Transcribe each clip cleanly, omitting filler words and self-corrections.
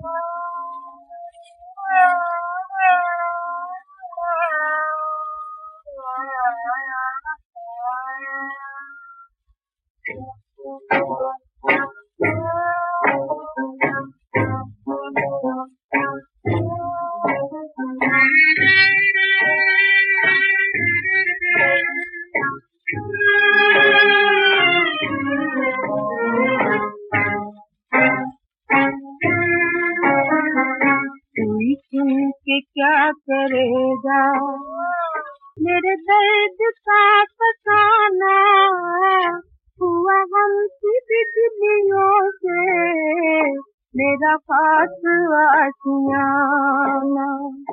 के क्या करेगा मेरे दर्द का फसाना, हुआ हमसी बिजलियों से मेरा पास आशियाना।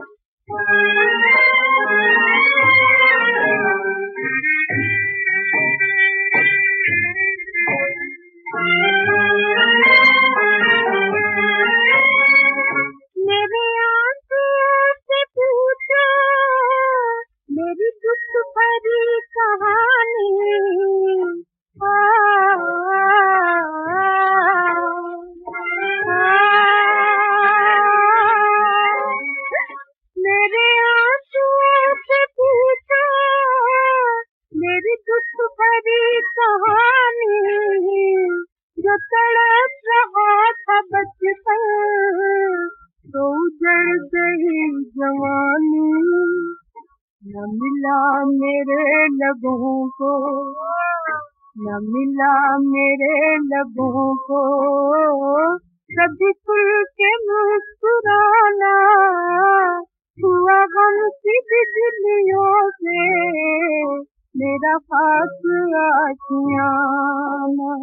मेरी दुख भरी कहानी मेरे आंसुओं से पूछो, मेरी दुख भरी कहानी, जो तड़प रहा था बचपन तो उजड़ गई जवानी। न मिला मेरे लबों को, न मिला मेरे लबों को कभी खुल के मुस्कुराना, हुआ हमसी बिजलियों से मेरा खास आशियाना।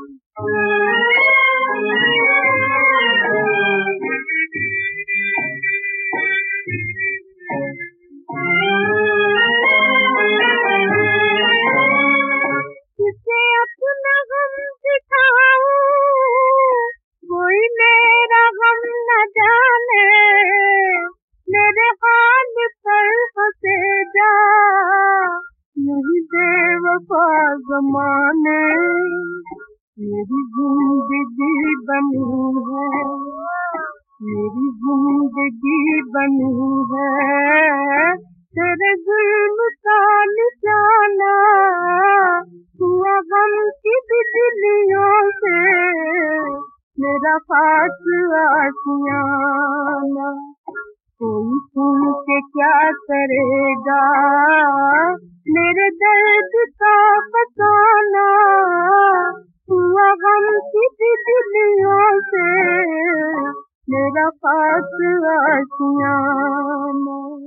किसे अपना गम दिखाऊं, कोई मेरा गम न जाने, मेरे हाल पर हंसेगा यही बेवफा ज़माने। मेरी जिंदगी बनी है, मेरी जिंदगी बनी है तेरे जुल्म का निशाना, हुआ हमसी बिजलियों से मेरा खास आशियाना। कोई सुन के क्या करेगा मेरे दर्द का फसाना, हुआ हमसी बिजलियों से मेरा खास आशियाना।